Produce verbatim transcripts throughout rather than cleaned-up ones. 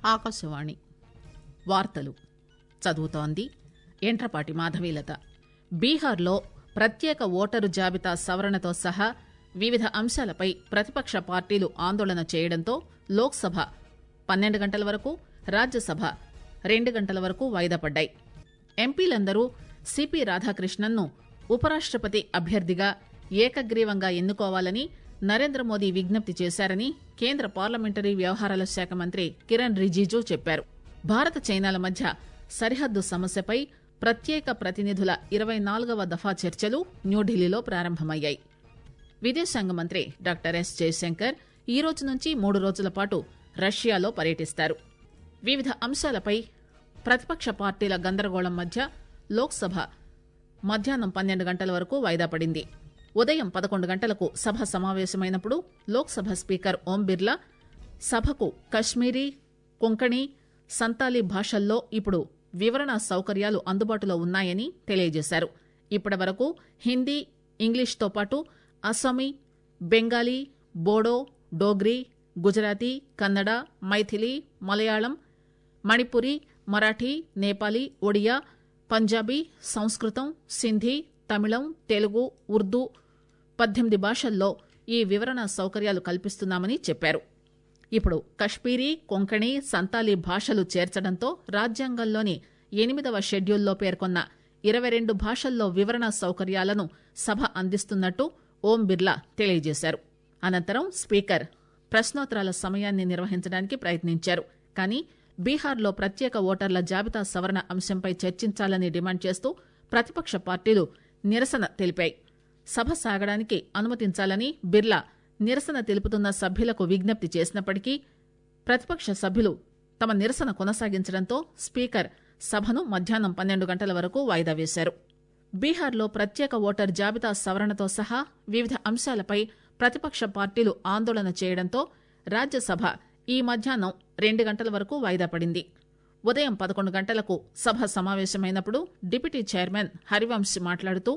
ఆకాశవాణి వార్తలు చదువుతోంది ఎంట్రపాటి మాధవీలత. బీహార్లో ప్రత్యేక ఓటరు జాబితా సవరణతో సహా వివిధ అంశాలపై ప్రతిపక్ష పార్టీలు ఆందోళన చేయడంతో లోక్సభ పన్నెండు గంటల వరకు, రాజ్యసభ రెండు గంటల వరకు వాయిదా పడ్డాయి. ఎంపీలందరూ సిపి రాధాకృష్ణన్ను ఉపరాష్టపతి అభ్యర్థిగా ఏకగ్రీవంగా ఎన్నుకోవాలని నరేంద్రమోదీ విజ్ఞప్తి చేశారని కేంద్ర పార్లమెంటరీ వ్యవహారాల శాఖ మంత్రి కిరణ్ రిజిజు చెప్పారు. భారత్ చైనాల మధ్య సరిహద్దు సమస్యపై ప్రత్యేక ప్రతినిధుల ఇరవై నాలుగవ దఫా చర్చలు న్యూఢిల్లీలో ప్రారంభమయ్యాయి. విదేశాంగ మంత్రి డాక్టర్ ఎస్ జయశంకర్ ఈ రోజు నుంచి మూడు రోజుల పాటు రష్యాలో పర్యటిస్తారు. వివిధ అంశాలపై ప్రతిపక్ష పార్టీల గందరగోళం మధ్య లోక్సభ మధ్యాహ్నం పన్నెండు గంటల వరకు వాయిదా పడింది. ఉదయం పదకొండు గంటలకు సభ సమావేశమైనప్పుడు లోక్సభ స్పీకర్ ఓం బిర్లా సభకు కశ్మీరీ, కొంకణి, సంతాలీ భాషల్లో ఇప్పుడు వివరణ సౌకర్యాలు అందుబాటులో ఉన్నాయని తెలియజేశారు. ఇప్పటి వరకు హిందీ, ఇంగ్లీష్తో పాటు అస్సామీ, బెంగాలీ, బోడో, డోగ్రీ, గుజరాతీ, కన్నడ, మైథిలి, మలయాళం, మణిపురి, మరాఠీ, నేపాలీ, ఒడియా, పంజాబీ, సంస్కృతం, సింధీ, తమిళం, తెలుగు, ఉర్దూ పద్దెనిమిది భాషల్లో ఈ వివరణ సౌకర్యాలు కల్పిస్తున్నామని చెప్పారు. ఇప్పుడు కశ్మీరీ, కొంకణి, సంతాలీ భాషలు చేర్చడంతో రాజ్యాంగంలోని ఎనిమిదవ షెడ్యూల్లో పేర్కొన్న ఇరవై రెండు భాషల్లో వివరణ సౌకర్యాలను సభ అందిస్తున్నట్టు ఓం బిర్లా తెలియజేశారు. అనంతరం స్పీకర్ ప్రశ్నోత్తరాల సమయాన్ని నిర్వహించడానికి ప్రయత్నించారు. కానీ బీహార్లో ప్రత్యేక ఓటర్ల జాబితా సవరణ అంశంపై చర్చించాలని డిమాండ్ చేస్తూ ప్రతిపక్ష పార్టీలు నిరసన తెలిపాయి. సభ సాగడానికి అనుమతించాలని బిర్లా నిరసన తెలుపుతున్న సభ్యులకు విజ్ఞప్తి చేసినప్పటికీ ప్రతిపక్ష సభ్యులు తమ నిరసన కొనసాగించడంతో స్పీకర్ సభను మధ్యాహ్నం పన్నెండు గంటల వరకు వాయిదా వేశారు. బీహార్లో ప్రత్యేక ఓటర్ జాబితా సవరణతో సహా వివిధ అంశాలపై ప్రతిపక్ష పార్టీలు ఆందోళన చేయడంతో రాజ్యసభ ఈ మధ్యాహ్నం రెండు గంటల వరకు వాయిదా పడింది. ఉదయం పదకొండు గంటలకు సభ సమావేశమైనప్పుడు డిప్యూటీ చైర్మన్ హరివంశ్ మాట్లాడుతూ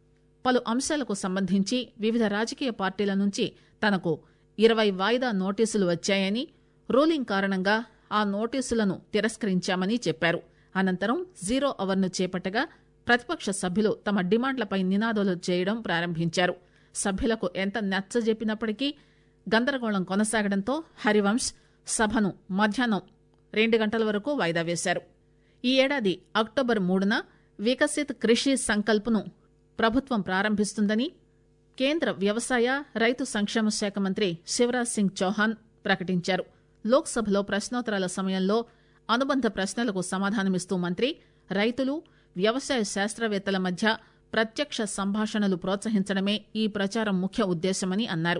పలు అంశాలకు సంబంధించి వివిధ రాజకీయ పార్టీల నుంచి తనకు ఇరవై వాయిదా నోటీసులు వచ్చాయని, రూలింగ్ కారణంగా ఆ నోటీసులను తిరస్కరించామని చెప్పారు. అనంతరం జీరో అవర్ను చేపట్టగా ప్రతిపక్ష సభ్యులు తమ డిమాండ్లపై నినాదాలు చేయడం ప్రారంభించారు. సభ్యులకు ఎంత నచ్చజెప్పినప్పటికీ గందరగోళం కొనసాగడంతో హరివంశ్ సభను మధ్యాహ్నం రెండు గంటల వరకు వాయిదా వేశారు. ఈ ఏడాది అక్టోబర్ మూడున వికసిత్ కృషి సంకల్ప్ను ప్రభుత్వం ప్రారంభిస్తుందని కేంద్ర వ్యవసాయ, రైతు సంక్షేమ శాఖ మంత్రి శివరాజ్ సింగ్ చౌహాన్ ప్రకటించారు. లోక్సభలో ప్రశ్నోత్తరాల సమయంలో అనుబంధ ప్రశ్నలకు సమాధానమిస్తూ మంత్రి రైతులు, వ్యవసాయ శాస్త్రవేత్తల మధ్య ప్రత్యక్ష సంభాషణలు ప్రోత్సహించడమే ఈ ప్రచారం ముఖ్య ఉద్దేశమని అన్నారు.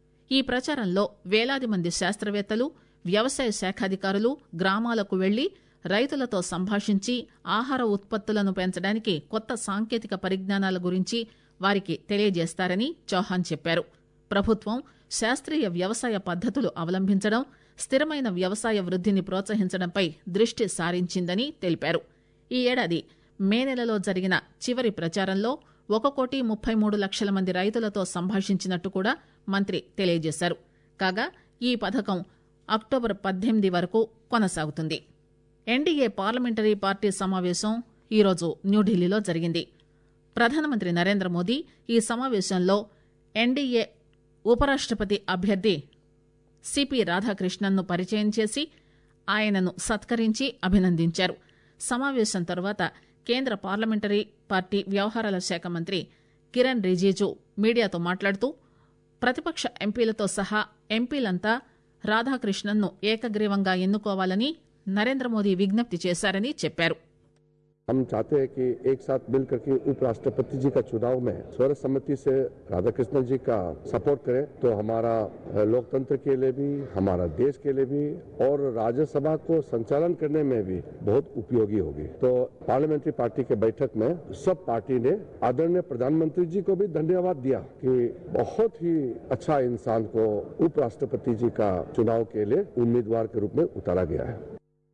ఈ ప్రచారంలో వేలాది మంది శాస్త్రవేత్తలు, వ్యవసాయ శాఖాధికారులు గ్రామాలకు వెళ్లి రైతులతో సంభాషించి ఆహార ఉత్పత్తులను పెంచడానికి కొత్త సాంకేతిక పరిజ్ఞానాల గురించి వారికి తెలియజేస్తారని చౌహాన్ చెప్పారు. ప్రభుత్వం శాస్త్రీయ వ్యవసాయ పద్దతులు అవలంబించడం, స్థిరమైన వ్యవసాయ వృద్ధిని ప్రోత్సహించడంపై దృష్టి సారించిందని తెలిపారు. ఈ ఏడాది మే నెలలో జరిగిన చివరి ప్రచారంలో ఒక కోటి ముప్పై మూడు లక్షల మంది రైతులతో సంభాషించినట్టు కూడా మంత్రి తెలియజేశారు. కాగా ఈ పథకం అక్టోబర్ పద్దెనిమిది వరకు కొనసాగుతుంది. ఎన్డీఏ పార్లమెంటరీ పార్టీ సమావేశం ఈరోజు న్యూఢిల్లీలో జరిగింది. ప్రధానమంత్రి నరేంద్ర మోదీ ఈ సమావేశంలో ఎన్డీఏ ఉపరాష్టపతి అభ్యర్థి సిపి రాధాకృష్ణన్ను పరిచయం చేసి ఆయనను సత్కరించి అభినందించారు. సమావేశం తర్వాత కేంద్ర పార్లమెంటరీ పార్టీ వ్యవహారాల శాఖ మంత్రి కిరణ్ రిజిజు మీడియాతో మాట్లాడుతూ ప్రతిపక్ష ఎంపీలతో సహా ఎంపీలంతా రాధాకృష్ణన్ను ఏకగ్రీవంగా ఎన్నుకోవాలని నరేంద్ర మోదీ విజ్ఞప్తి చేశారని చెప్పారు. हम चाहते हैं कि एक साथ मिलकर के उपराष्ट्रपति जी का चुनाव में सर्वसम्मति से राधाकृष्णन जी का सपोर्ट करें तो हमारा लोकतंत्र के लिए भी, हमारा देश के लिए भी और राज्यसभा को संचालन करने में भी बहुत उपयोगी होगी. तो पार्लियामेंट्री पार्टी के बैठक में सब पार्टी ने आदरणीय प्रधानमंत्री जी को भी धन्यवाद दिया कि बहुत ही अच्छा इंसान को उपराष्ट्रपति जी का चुनाव के लिए उम्मीदवार के रूप में उतारा गया है.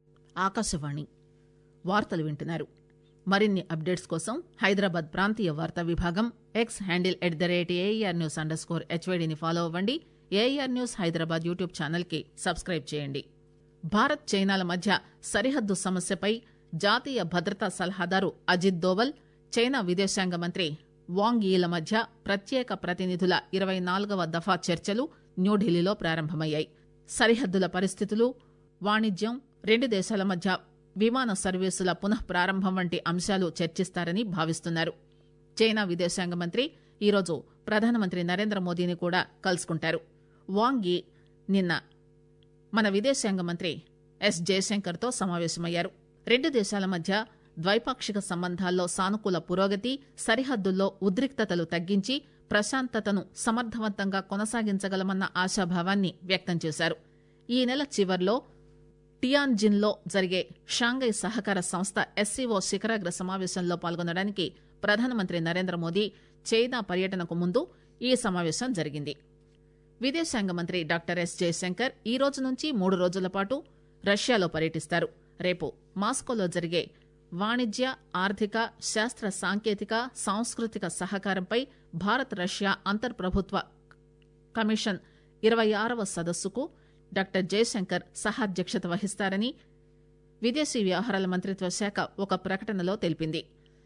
ఆకాశవాణి వార్తలు వింటున్నారు. మరిన్ని అప్డేట్స్ కోసం హైదరాబాద్ ప్రాంతీయ వార్తా విభాగం X handle at the rate AIR news underscore హెచ్వైడీని ఫాలో అవ్వండి. AIR news Hyderabad YouTube channel కి సబ్స్క్రైబ్ చేయండి. భారత్ చైనాల మధ్య సరిహద్దు సమస్యపై జాతీయ భద్రతా సలహాదారు అజిత్ దోవల్, చైనా విదేశాంగ మంత్రి వాంగ్ యీల మధ్య ప్రత్యేక ప్రతినిధుల ఇరవై నాలుగవ దఫా చర్చలు న్యూఢిల్లీలో ప్రారంభమయ్యాయి. సరిహద్దుల పరిస్థితులు, వాణిజ్యం, రెండు దేశాల మధ్య విమాన సర్వీసుల పునః ప్రారంభం వంటి అంశాలు చర్చిస్తారని భావిస్తున్నారు. చైనా విదేశాంగ మంత్రి ఈరోజు ప్రధానమంత్రి నరేంద్ర మోదీని కూడా కలుసుకుంటారు. వాంగ్ యీ నిన్న మన విదేశాంగ మంత్రి ఎస్ జయశంకర్ తో సమావేశమయ్యారు. రెండు దేశాల మధ్య ద్వైపాక్షిక సంబంధాల్లో సానుకూల పురోగతి, సరిహద్దుల్లో ఉద్రిక్తతలు తగ్గించి ప్రశాంతతను సమర్థవంతంగా కొనసాగించగలమన్న ఆశాభావాన్ని వ్యక్తం చేశారు. ఈ నెల చివర్లో టియాన్జిన్లో జరిగే షాంఘై సహకార సంస్థ ఎస్సీఓ శిఖరాగ్ర సమావేశంలో పాల్గొనడానికి ప్రధానమంత్రి నరేంద్ర మోదీ చైనా పర్యటనకు ముందు ఈ సమావేశం జరిగింది. విదేశాంగ మంత్రి డాక్టర్ ఎస్ జయశంకర్ ఈ రోజు నుంచి మూడు రోజుల పాటు రష్యాలో పర్యటిస్తారు. రేపు మాస్కోలో జరిగే వాణిజ్య, ఆర్థిక, శాస్త్ర సాంకేతిక, సాంస్కృతిక సహకారంపై భారత్ రష్యా అంతర్ప్రభుత్వ కమిషన్ ఇరవై ఆరవ సదస్సుకు డాక్టర్ జయశంకర్ సహాధ్యక్షత వహిస్తారని విదేశీ వ్యవహారాల మంత్రిత్వ శాఖ ఒక ప్రకటనలో తెలిపింది.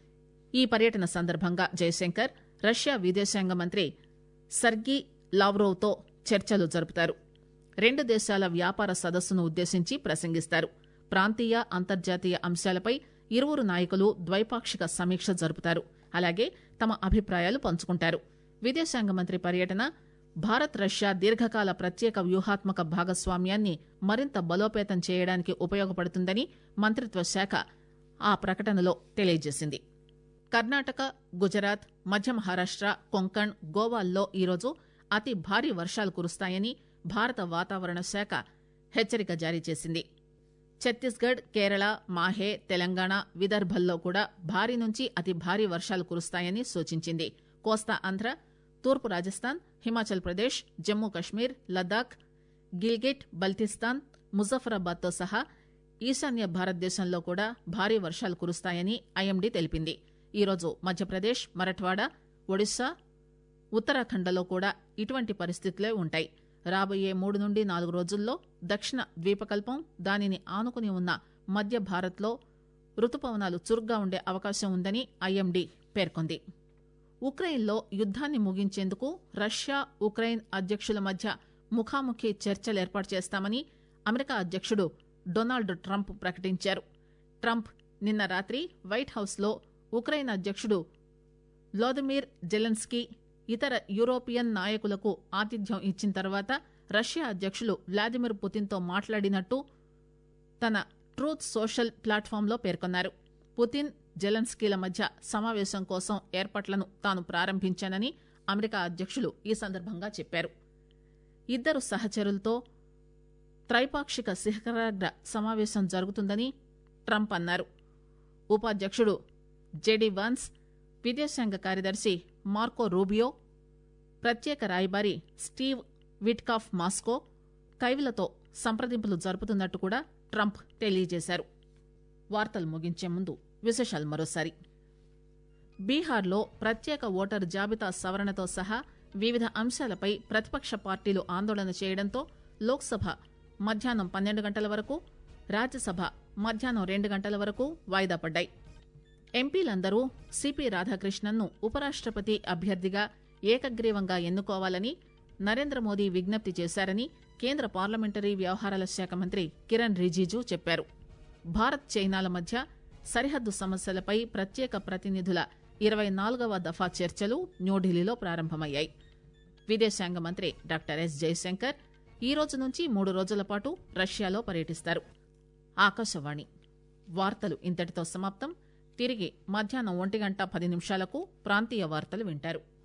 ఈ పర్యటన సందర్భంగా జయశంకర్ రష్యా విదేశాంగ మంత్రి సర్గీ లావ్రోవ్ తో చర్చలు జరుపుతారు. రెండు దేశాల వ్యాపార సదస్సును ఉద్దేశించి ప్రసంగిస్తారు. ప్రాంతీయ, అంతర్జాతీయ అంశాలపై ఇరువురు నాయకులు ద్వైపాక్షిక సమీక్ష జరుపుతారు. అలాగే తమ అభిప్రాయాలు పంచుకుంటారు. విదేశాంగ మంత్రి పర్యటన భారత్ రష్యా దీర్ఘకాల ప్రత్యేక వ్యూహాత్మక భాగస్వామ్యాన్ని మరింత బలోపేతం చేయడానికి ఉపయోగపడుతుందని మంత్రిత్వ శాఖ ఆ ప్రకటనలో తెలియజేసింది. కర్ణాటక, గుజరాత్, మధ్య మహారాష్ట, కొంకణ్, గోవాల్లో ఈరోజు అతి భారీ వర్షాలు కురుస్తాయని భారత వాతావరణ శాఖ హెచ్చరిక జారీ చేసింది. ఛత్తీస్గఢ్, కేరళ, మాహే, తెలంగాణ, విదర్భల్లో కూడా భారీ నుంచి అతి భారీ వర్షాలు కురుస్తాయని సూచించింది. కోస్తా ఆంధ్ర, తూర్పు రాజస్థాన్, హిమాచల్ ప్రదేశ్, జమ్మూ కశ్మీర్, లద్దాఖ్, గిల్గిట్, బల్తిస్తాన్, ముజఫరాబాద్ తో సహా ఈశాన్య భారతదేశంలో కూడా భారీ వర్షాలు కురుస్తాయని ఐఎండీ తెలిపింది. ఈరోజు మధ్యప్రదేశ్, మరఠ్వాడా, ఒడిశా, ఉత్తరాఖండ్లో కూడా ఇటువంటి పరిస్థితులే ఉంటాయి. రాబోయే మూడు నుండి నాలుగు రోజుల్లో దక్షిణ ద్వీపకల్పం, దానిని ఆనుకుని ఉన్న మధ్య భారత్లో రుతుపవనాలు చురుగ్గా ఉండే అవకాశం ఉందని ఐఎండీ పేర్కొంది. ఉక్రెయిన్లో యుద్దాన్ని ముగించేందుకు రష్యా, ఉక్రెయిన్ అధ్యక్షుల మధ్య ముఖాముఖి చర్చలు ఏర్పాటు చేస్తామని అమెరికా అధ్యక్షుడు డొనాల్డ్ ట్రంప్ ప్రకటించారు. ట్రంప్ నిన్న రాత్రి వైట్ హౌస్లో ఉక్రెయిన్ అధ్యక్షుడు వ్లాదిమిర్ జెలెన్స్కీ, ఇతర యూరోపియన్ నాయకులకు ఆతిథ్యం ఇచ్చిన తర్వాత రష్యా అధ్యక్షులు వ్లాదిమిర్ పుతిన్తో మాట్లాడినట్టు తన ట్రూత్ సోషల్ ప్లాట్ఫామ్లో పేర్కొన్నారు. పుతిన్, జెలెన్స్కీల మధ్య సమావేశం కోసం ఏర్పాట్లను తాను ప్రారంభించానని అమెరికా అధ్యక్షులు ఈ సందర్భంగా చెప్పారు. ఇద్దరు సహచరులతో త్రైపాక్షిక శిఖరాగ్ర సమావేశం జరుగుతుందని ట్రంప్ అన్నారు. ఉపాధ్యక్షుడు జెడీ వాన్స్, విదేశాంగ కార్యదర్శి మార్కో రూబియో, ప్రత్యేక రాయబారి స్టీవ్ విట్కాఫ్ మాస్కో, కైవ్లతో సంప్రదింపులు జరుపుతున్నట్టు కూడా ట్రంప్ తెలియజేశారు. వార్తలు ముగించే ముందు విశేషాలు మరోసారి. బీహార్లో ప్రత్యేక ఓటరు జాబితా సవరణతో సహా వివిధ అంశాలపై ప్రతిపక్ష పార్టీలు ఆందోళన చేయడంతో లోక్సభ మధ్యాహ్నం పన్నెండు గంటల వరకు, రాజ్యసభ మధ్యాహ్నం రెండు గంటల వరకు వాయిదా పడ్డాయి. ఎంపీలందరూ సిపి రాధాకృష్ణన్ను ఉపరాష్టపతి అభ్యర్థిగా ఏకగ్రీవంగా ఎన్నుకోవాలని నరేంద్ర మోదీ విజ్ఞప్తి చేశారని కేంద్ర పార్లమెంటరీ వ్యవహారాల శాఖ మంత్రి కిరణ్ రిజిజు చెప్పారు. భారత్ చైనాల మధ్య సరిహద్దు సమస్యలపై ప్రత్యేక ప్రతినిధుల ఇరవై నాలుగవ దఫా చర్చలు న్యూఢిల్లీలో ప్రారంభమయ్యాయి. విదేశాంగ మంత్రి డాక్టర్ ఎస్ జయశంకర్ ఈ రోజు నుంచి మూడు రోజుల పాటు రష్యాలో పర్యటిస్తారు. ఆకాశవాణి వార్తలు ఇంతటితో సమాప్తం. తిరిగి మధ్యాహ్నం ఒంటి గంట పది నిమిషాలకు ప్రాంతీయ వార్తలు వింటారు.